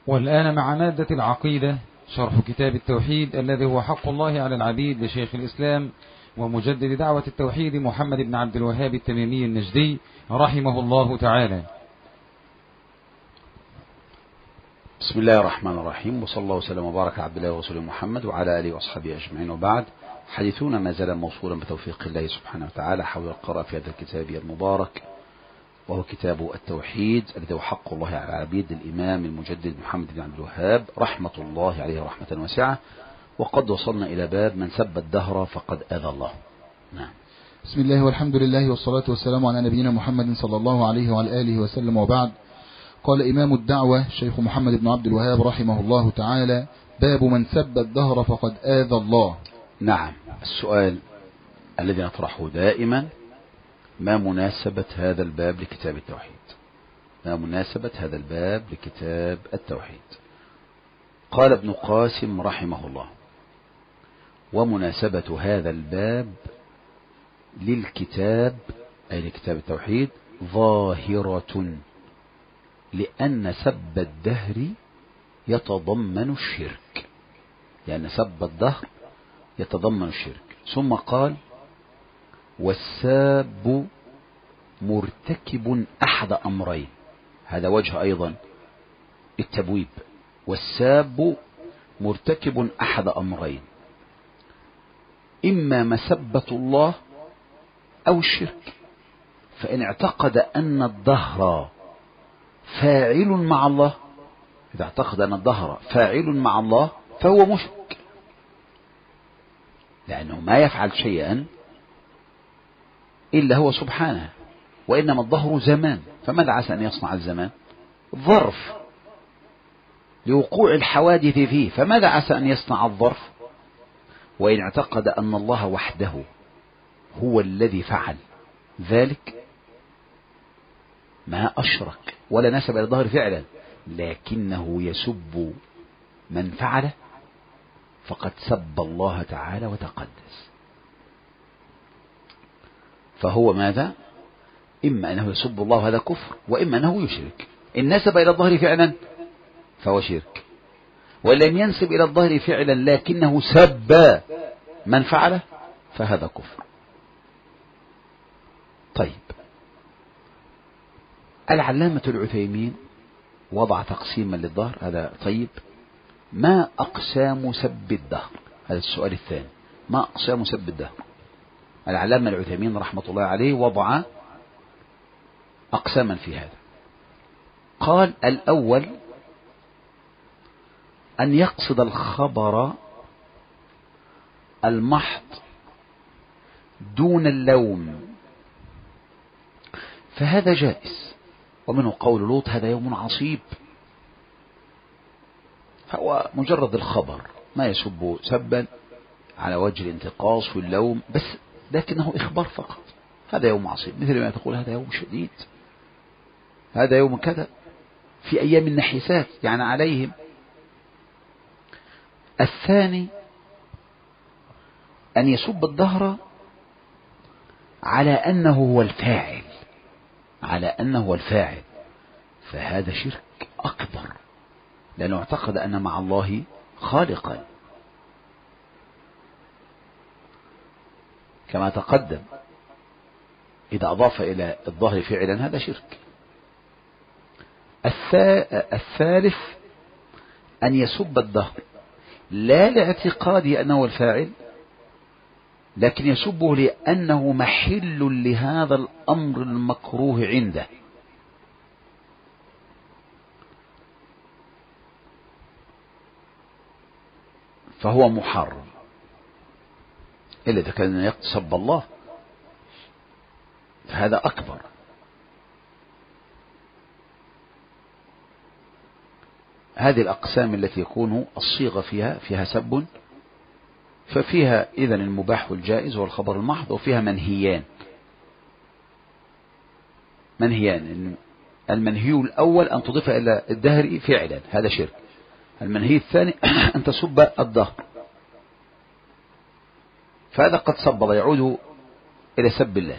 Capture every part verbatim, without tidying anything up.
والآن مع مادة العقيدة شرح كتاب التوحيد الذي هو حق الله على العبيد لشيخ الإسلام ومجدد دعوة التوحيد محمد بن عبد الوهاب التميمي النجدي رحمه الله تعالى. بسم الله الرحمن الرحيم، وصلى الله وسلم وبارك على عبد الله ورسوله محمد وعلى آله وأصحابه أجمعين، وبعد. حديثنا ما زال موصولا بتوفيق الله سبحانه وتعالى حول القراءة في هذا الكتاب المبارك، وهو كتاب التوحيد الذي هو حق الله على العبيد للإمام المجدد محمد بن عبد الوهاب رحمة الله عليه رحمة واسعة. وقد وصلنا إلى باب من سب الدهر فقد أذى الله. نعم. بسم الله والحمد لله والصلاة والسلام على نبينا محمد صلى الله عليه وعلى آله وسلم، وبعد. قال إمام الدعوة شيخ محمد بن عبد الوهاب رحمه الله تعالى: باب من سب الدهر فقد آذى الله. نعم. السؤال الذي نطرحه دائما: ما مناسبة هذا الباب لكتاب التوحيد؟ ما مناسبة هذا الباب لكتاب التوحيد؟ قال ابن قاسم رحمه الله: ومناسبة هذا الباب للكتاب أي لكتاب التوحيد ظاهرة، لأن سب الدهر يتضمن الشرك، لأن سب الدهر يتضمن الشرك. ثم قال: والساب مرتكب أحد أمرين. هذا وجه أيضا التبويب: والساب مرتكب أحد أمرين، إما مسبة الله أو الشرك. فإن اعتقد أن الدهر فاعل مع الله، إذا اعتقد أن الدهر فاعل مع الله فهو مشرك، لأنه ما يفعل شيئا إلا هو سبحانه، وإنما الدهر زمان، فماذا عسى أن يصنع الزمان؟ ظرف لوقوع الحوادث فيه، فماذا عسى أن يصنع الظرف؟ وإن اعتقد أن الله وحده هو الذي فعل ذلك ما أشرك ولا نسب إلى الدهر فعلا، لكنه يسب من فعله فقد سب الله تعالى وتقدس. فهو ماذا؟ إما أنه يسب الله هذا كفر، وإما أنه يشرك. إن نسب إلى الظهر فعلا فهو شرك، وإن لم ينسب إلى الظهر فعلا لكنه سب من فعله فهذا كفر. طيب، العلامة العثيمين وضع تقسيما للظهر. هذا طيب. ما أقسام سب الدهر؟ هذا السؤال الثاني: ما أقسام سب الدهر؟ العلامة العثيمين رحمة الله عليه وضع أقساما في هذا. قال: الأول أن يقصد الخبر المحض دون اللوم، فهذا جائز. ومنه قول لوط: هذا يوم عصيب. هو مجرد الخبر، ما يسب سبا على وجه الانتقاص واللوم، بس لكنه إخبار فقط. هذا يوم عصيب، مثل ما تقول هذا يوم شديد، هذا يوم كذا، في أيام النحسات يعني عليهم. الثاني أن يسب الدهر على أنه هو الفاعل، على أنه هو الفاعل، فهذا شرك أكبر، لأنه اعتقد أن مع الله خالقا، كما تقدم. إذا أضاف إلى الظهر فعلا هذا شرك. الثالث أن يسب الدهر لا لاعتقاده أنه الفاعل، لكن يسبه لأنه محل لهذا الأمر المكروه عنده. فهو محرم، إلا إذا كان يقصد الله فهذا أكبر. هذه الأقسام التي يكون الصيغة فيها فيها سب، ففيها إذن المباح والجائز والخبر المحض، وفيها منهيان. منهيان: المنهي الأول أن تضيف إلى الدهر فعلا، هذا شرك. المنهي الثاني أن تسب الدهر، فهذا قد سب يعود إلى سب الله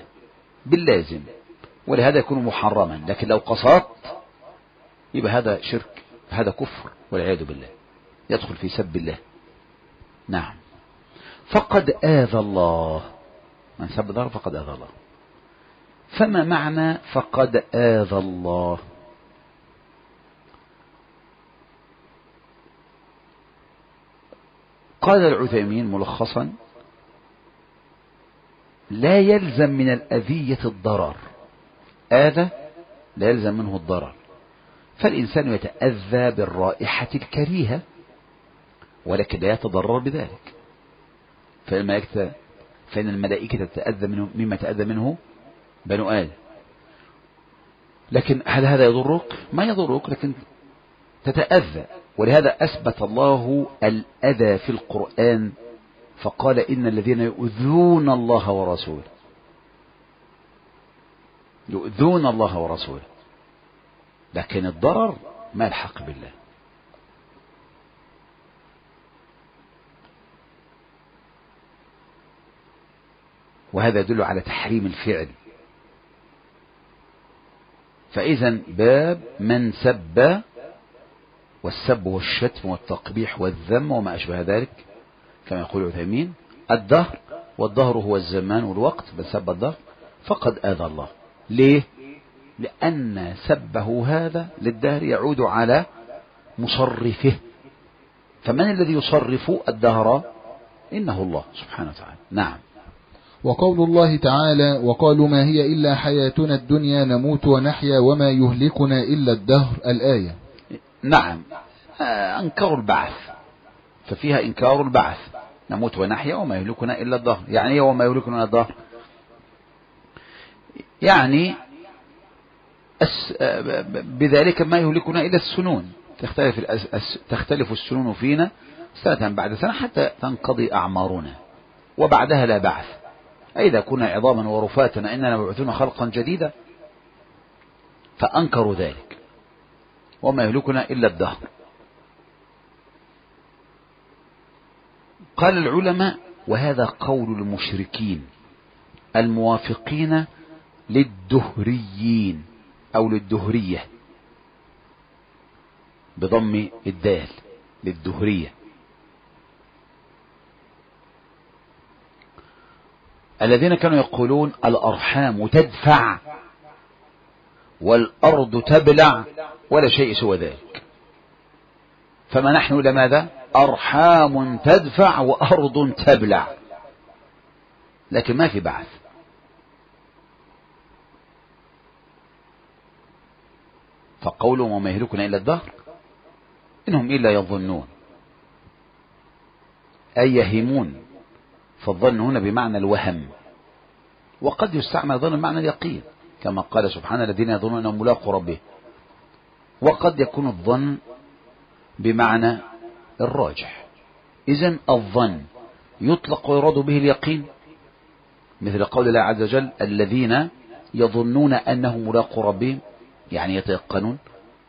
باللازم، ولهذا يكون محرما. لكن لو قصدت يبقى هذا شرك هذا كفر والعياذ بالله، يدخل في سب الله. نعم. فقد آذى الله، من سب الظهر فقد آذى الله. فما معنى فقد آذى الله؟ قال العثيمين ملخصا: لا يلزم من الأذية الضرر. آذى لا يلزم منه الضرر، فالإنسان يتأذى بالرائحة الكريهة ولكن لا يتضرر بذلك. فالملائكة فإن الملائكة تتأذى منه مما تأذى منه بنو آدم. لكن هل هذا يضرك؟ ما يضرك، لكن تتأذى. ولهذا أثبت الله الأذى في القرآن فقال: إن الذين يؤذون الله ورسوله، يؤذون الله ورسوله، لكن الضرر ما يلحق بالله. وهذا يدل على تحريم الفعل. فإذا باب من سب، والسب والشتم والتقبيح والذم وما أشبه ذلك كما يقول عثيمين الدهر، والدهر هو الزمان والوقت، من سب الدهر فقد آذى الله. ليه؟ لأن سبه هذا للدهر يعود على مصرفه، فمن الذي يصرف الدهر؟ إنه الله سبحانه وتعالى. نعم. وقول الله تعالى: وقالوا ما هي إلا حياتنا الدنيا نموت ونحيا وما يهلكنا إلا الدهر، الآية. نعم. أنكروا البعث، ففيها إنكار البعث، نموت ونحيا وما يهلكنا إلا الدهر. يعني إيه وما يهلكنا إلا الدهر؟ يعني بذلك ما يهلكنا إلا السنون، تختلف, تختلف السنون فينا سنة بعد سنة حتى تنقضي أعمارنا، وبعدها لا بعث. أئذا كنا عظاما ورفاتنا إننا مبعوثون خلقا جديدا. فأنكروا ذلك، وما يهلكنا إلا الدهر. قال العلماء: وهذا قول المشركين الموافقين للدهريين أو للدهرية بضم الدال، للدهرية، الذين كانوا يقولون الأرحام تدفع والأرض تبلع ولا شيء سوى ذلك. فما نحن لماذا؟ أرحام تدفع وأرض تبلع، لكن ما في بعث. فقولهم وما يهلكنا إلا الدهر إنهم إلا يظنون، أي يهمون. فالظن هنا بمعنى الوهم، وقد يستعمل الظن بمعنى اليقين كما قال سبحانه: الذين يظنون أنهم ملاقوا ربهم. وقد يكون الظن بمعنى الراجح. إذن الظن يطلق ويراد به اليقين، مثل قول الله عز وجل: الذين يظنون أنهم ملاقوا ربهم، يعني يتيقنون.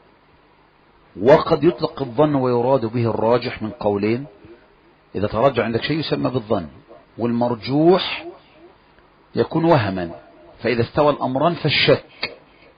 وقد يطلق الظن ويراد به الراجح من قولين: إذا ترجع عندك شيء يسمى بالظن، والمرجوح يكون وهما، فإذا استوى الأمران فالشك.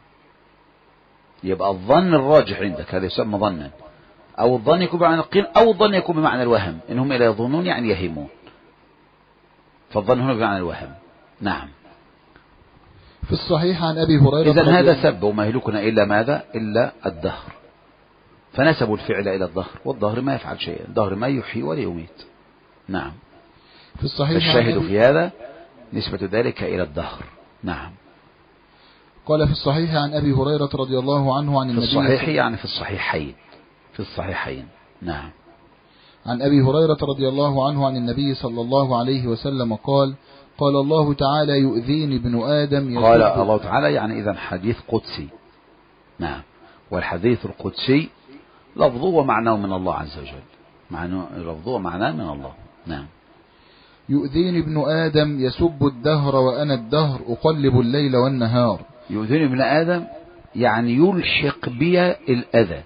يبقى الظن الراجح عندك هذا يسمى ظنا، أو الظن يكون بمعنى اليقين، أو الظن يكون بمعنى الوهم، إنهم لا يظنون يعني يهمون. فالظن هنا بمعنى الوهم. نعم. في الصحيح عن أبي هريرة: إذن هذا سب وما يهلكنا إلا ماذا؟ إلا الدهر. فنسبوا الفعل إلى الدهر، والدهر ما يفعل شيئا، الدهر ما يحيي ولا يميت. نعم. في الصحيح الشاهد في هذا نسبة ذلك إلى الدهر. نعم. قال: في الصحيح عن أبي هريرة رضي الله عنه عن النبي، في الصحيح يعني في الصحيحين، في الصحيحين. نعم. عن أبي هريرة رضي الله عنه عن النبي صلى الله عليه وسلم قال: قال الله تعالى: يؤذيني ابن آدم. قال الله تعالى يعني إذن حديث قدسي. نعم. والحديث القدسي لفظه ومعناه من الله عز وجل، معناه لفظه ومعناه من الله. نعم. يؤذيني ابن آدم يسب الدهر وأنا الدهر أقلب الليل والنهار. يؤذيني ابن آدم يعني يلحق بي الأذى،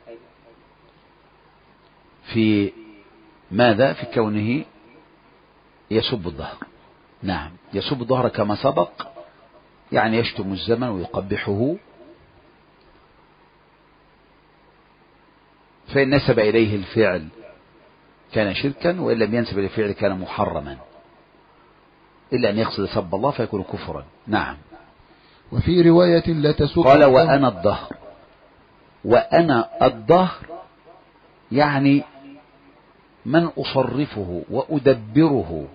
في ماذا؟ في كونه يسب الدهر. نعم. يسب الدهر كما سبق، يعني يشتم الزمن ويقبحه فإن نسب إليه الفعل كان شركا، وإن لم ينسب إليه الفعل كان محرما، إلا أن يقصد سب الله فيكون كفرا. نعم. وفي رواية لا تسب قال وأنا الدهر. وأنا الدهر يعني من أصرفه وأدبره،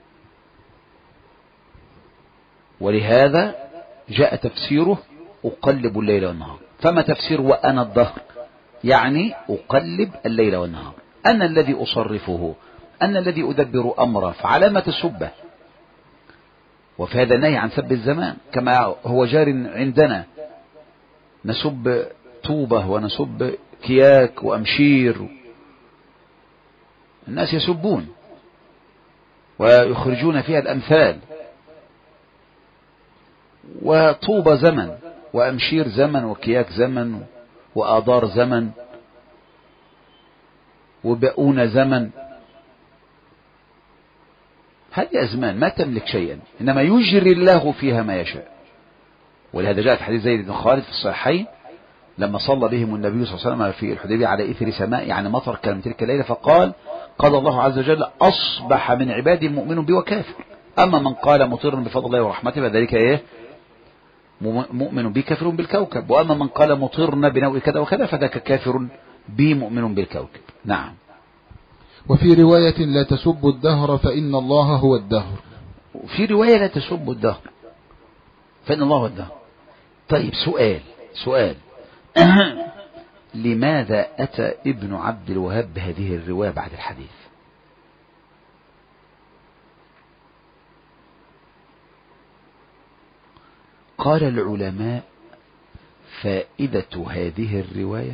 ولهذا جاء تفسيره أقلب الليل والنهار. فما تفسير وأنا الدهر؟ يعني أقلب الليل والنهار، أنا الذي أصرفه، أنا الذي أدبر أمره، فعلى ما تسبه. وفي هذا نهي عن سب الزمان كما هو جار عندنا، نسب طوبة ونسب كياك وأمشير، الناس يسبون ويخرجون فيها الأمثال. وطوبة زمن، وأمشير زمن، وكياك زمن، وآضار زمن، وبؤون زمن. هذه أزمان ما تملك شيئا، إنما يجري الله فيها ما يشاء. ولهذا جاء في حديث زيد بن خالد في الصحيحين لما صلى بهم النبي صلى الله عليه وسلم في الحديبية على إثر سماء، يعني مطر كان من تلك الليلة، فقال قال الله عز وجل أصبح من عبادي مؤمن بي وكافر، أما من قال مطر بفضل الله ورحمته فذلك إيه مؤمن بي كافر بالكوكب، وأما من قال مطرنا بنوء كذا وكذا فذاك كافر بي مؤمن بالكوكب. نعم. وفي رواية لا تسبوا الدهر فإن الله هو الدهر. في رواية لا تسبوا الدهر فإن الله هو الدهر. طيب سؤال سؤال لماذا أتى ابن عبد الوهاب بهذه الرواية بعد الحديث؟ قال العلماء فائدة هذه الرواية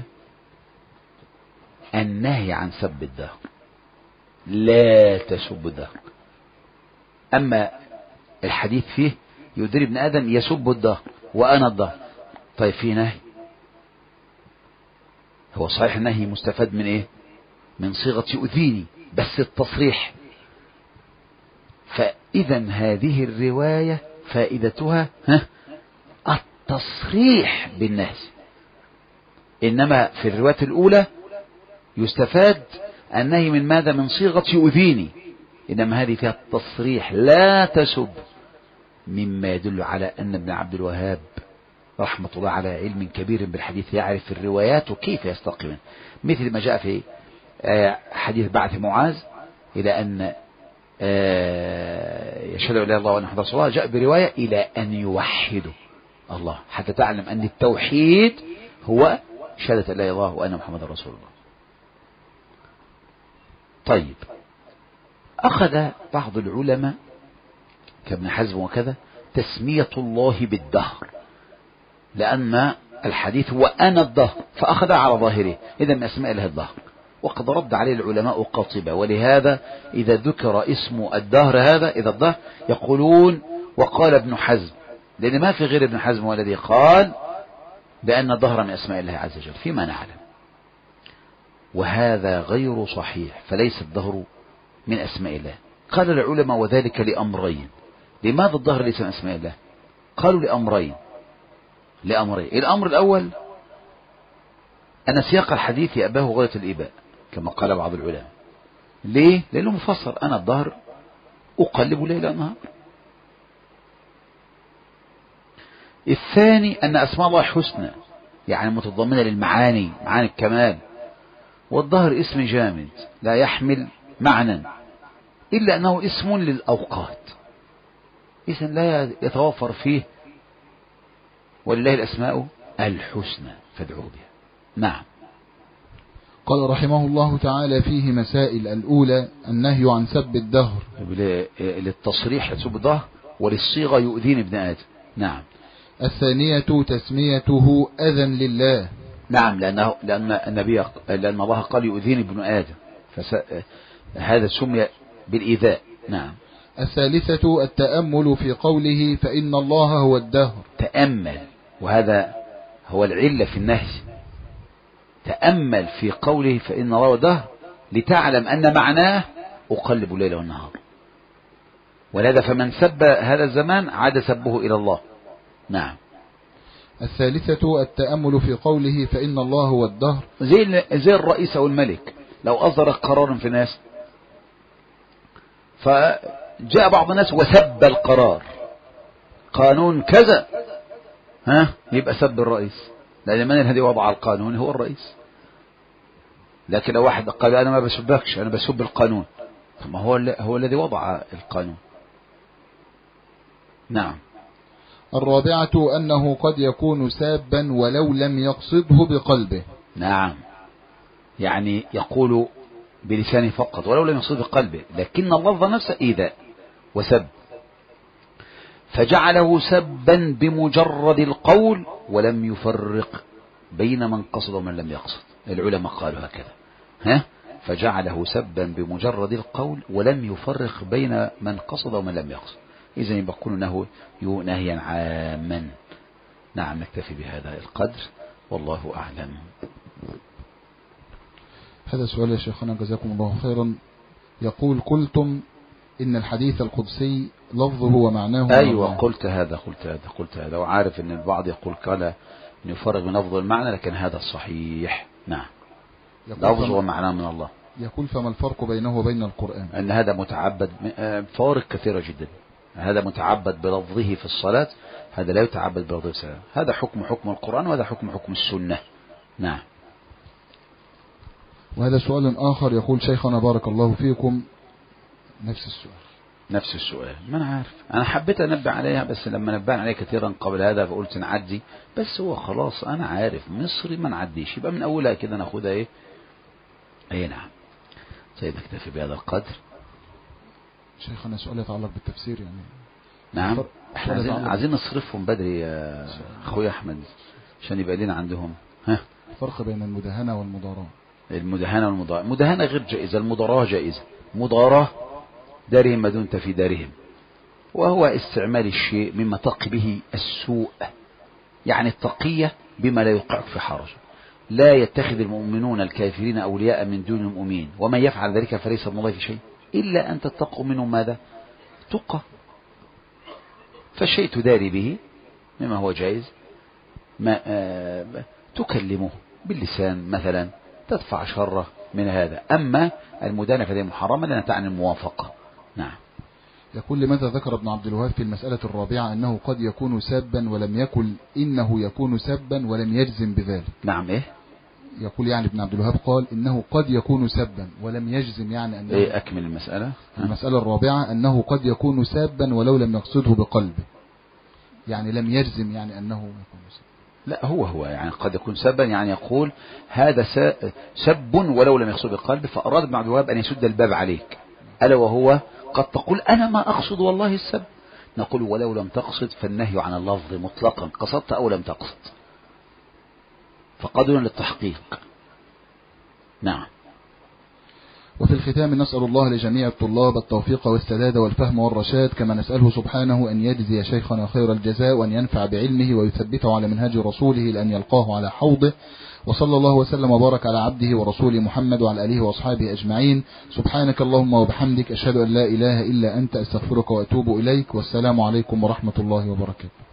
النهي عن سب الدهر، لا تسب الدهر. أما الحديث فيه يدري ابن آدم يسب الدهر وأنا الدهر، طيب في نهي، هو صحيح النهي مستفاد من إيه؟ من صيغة يؤذيني، بس التصريح. فإذا هذه الرواية فائدتها ها التصريح بالنهي، إنما في الرواية الأولى يستفاد النهي من ماذا؟ من صيغة يؤذيني، إنما هذه فيها التصريح لا تسب، مما يدل على أن ابن عبد الوهاب رحمة الله على علم كبير بالحديث يعرف الروايات وكيف يستقيم، مثل ما جاء في حديث بعث معاذ إلى أن يشهد إلى الله وأن محمد رسول الله، جاء برواية إلى أن يوحدوا الله، حتى تعلم أن التوحيد هو شهادة لا إله إلا الله وأن محمد رسول الله. طيب أخذ بعض العلماء كابن حزم وكذا تسمية الله بالدهر، لأن الحديث وأنا الدهر، فأخذ على ظاهره إذا من أسماء الله الدهر، وقد رد عليه العلماء قاطبة. ولهذا إذا ذكر اسم الدهر هذا إذا الدهر يقولون وقال ابن حزم، لأن ما في غير ابن حزم هو الذي قال بأن الدهر من أسماء الله عز وجل فيما نعلم، وهذا غير صحيح، فليس الدهر من أسماء الله. قال العلماء وذلك لأمرين. لماذا الدهر ليس من أسماء الله؟ قالوا لأمرين لأمرين الأمر الأول أن سياق الحديث يأباه غاية الإباء كما قال بعض العلماء. ليه؟ لأنه مفسر أنا الدهر أقلب ليل ونهار. الثاني أن أسماء الله حسنى، يعني متضمنة للمعاني، معاني الكمال، والدهر اسم جامد لا يحمل معنى إلا أنه اسم للأوقات، إذن لا يتوفر فيه، ولله الأسماء الحسنى فادعوا بها. نعم. قال رحمه الله تعالى فيه مسائل. الأولى النهي عن سب الدهر للتصريح تسب الدهر، وللصيغة يؤذين ابن آدم. نعم. الثانية تسميته أذى لله. نعم، لأنه لأن النبي لأن الله قال يؤذين ابن آدم، فهذا سمي بالإيذاء. نعم. الثالثة التأمل في قوله فإن الله هو الدهر. تأمل، وهذا هو العلة في النهي. تأمل في قوله فإن الله هو الدهر لتعلم أن معناه أقلب الليل والنهار، ولهذا فمن سب هذا الزمان عاد سبه إلى الله. نعم. الثالثة التأمل في قوله فإن الله هو الدهر، زي زي الرئيس أو الملك لو أصدر قرارا في ناس فجاء بعض الناس وسب القرار، قانون كذا، ها يبقى سب الرئيس، لأن من الذي وضع القانون هو الرئيس. لكن لو واحد قال أنا ما بسبكش أنا بسب القانون، ما هو هو الذي وضع القانون. نعم. الرابعة أنه قد يكون سابا ولو لم يقصده بقلبه. نعم، يعني يقول بلسانه فقط ولو لم يقصده بقلبه، لكن اللفظ نفسه إيذاء وسب، فجعله سبا بمجرد القول ولم يفرق بين من قصد ومن لم يقصد. العلماء قالوا هكذا، ها فجعله سبا بمجرد القول ولم يفرق بين من قصد ومن لم يقصد. إذا يكون أنه نهيا عاما. نعم، نكتفي بهذا القدر والله أعلم. هذا سؤال يا شيخنا جزاكم الله خيرا. يقول قلتم إن الحديث القدسي لفظه ومعناه. أيوة قلت هذا قلت هذا قلت هذا وعارف أن البعض يقول قال أن يفرق بين لفظ المعنى، لكن هذا الصحيح. نعم، لفظه ومعناه من الله. يقول فما الفرق بينه وبين القرآن؟ أن هذا متعبد، فوارق كثيرة جدا. هذا متعبد بلفظه في الصلاة، هذا لا يتعبد بلفظه في الصلاة. هذا حكم حكم القرآن وهذا حكم حكم السنة. نعم. وهذا سؤال آخر يقول شيخنا بارك الله فيكم نفس السؤال نفس السؤال ما أنا عارف، أنا حبيت أنبه عليها بس لما نبهنا عليها كثيرا قبل هذا فقلت نعدي، بس هو خلاص أنا عارف مصري ما نعديش، يبقى من أولها كده ناخدها إيه. أي نعم. طيب نكتفي بهذا القدر. شيخنا سؤال يتعلق بالتفسير يعني. نعم، احنا عايزين عايزين نصرفهم بدري يا أخوي أحمد عشان يبقى لنا عندهم. ها الفرق بين المداهنة والمضاراة. المداهنة والمضاراة، المداهنة غير جائزة، المضاراة جائزة. مضاراة دارهم ما دون في دارهم، وهو استعمال الشيء مما تقي به السوء، يعني التقية بما لا يوقعك في حرج. لا يتخذ المؤمنون الكافرين أولياء من دون المؤمنين ومن يفعل ذلك فليس من الله في شيء إلا أن تتقوا منهم ماذا؟ تقى. فالشيء تداري به مما هو جائز، ما آه تكلمه باللسان مثلا تدفع شره من هذا. أما المدانة فهي محرمة لأنها تعني الموافقة. نعم. يقول لماذا ذكر ابن عبد الوهاب في المسألة الرابعة أنه قد يكون سابا ولم يكن إنه يكون سابا ولم يجزم بذلك؟ نعم. إيه يقول يعني ابن عبد الوهاب قال إنه قد يكون سابا ولم يجزم، يعني أنه إيه أكمل المسألة. المسألة الرابعة أنه قد يكون سابا ولو لم يقصده بقلبه، يعني لم يجزم يعني أنه يكون سابا. لا هو هو يعني قد يكون سبا، يعني يقول هذا سب ولو لم يقصد بقلبه، فأراد ابن عبد الوهاب أن يسد الباب عليك، ألا وهو قد تقول أنا ما أقصد والله السب، نقول ولو لم تقصد فالنهي عن اللفظ مطلقا، قصدت أو لم تقصد، فقدر للتحقيق. نعم. وفي الختام نسأل الله لجميع الطلاب التوفيق والسداد والفهم والرشاد، كما نسأله سبحانه أن يجزي شيخنا خير الجزاء وأن ينفع بعلمه ويثبته على منهج رسوله لأن يلقاه على حوضه. وصلى الله وسلم وبارك على عبده ورسوله محمد وعلى آله وأصحابه أجمعين. سبحانك اللهم وبحمدك أشهد أن لا إله إلا أنت أستغفرك وأتوب إليك، والسلام عليكم ورحمة الله وبركاته.